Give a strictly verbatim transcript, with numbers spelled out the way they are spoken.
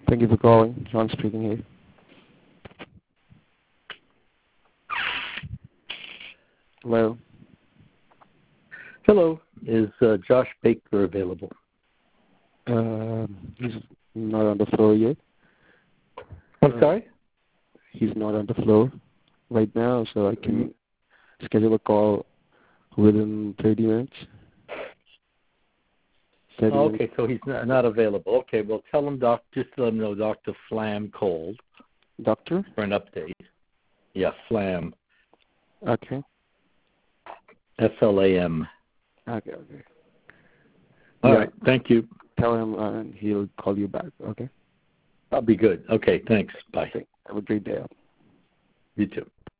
Thank you for calling. John speaking here. Hello. Hello. Is uh, Josh Baker available? Uh, he's not on the floor yet. I'm uh, sorry? He's not on the floor right now, so I can mm-hmm. schedule a call within thirty minutes. thirty Oh, okay, minutes. so he's not, not available. Okay, well, tell him, doc, just let him know Doctor Flam called. Doctor? For an update. Yeah, Flam. Okay. F L A M. Okay, okay. All yeah. right, thank you. Tell him uh, and he'll call you back, okay? That'll be good. Okay, thanks. Bye. Okay. Have a great day. You too.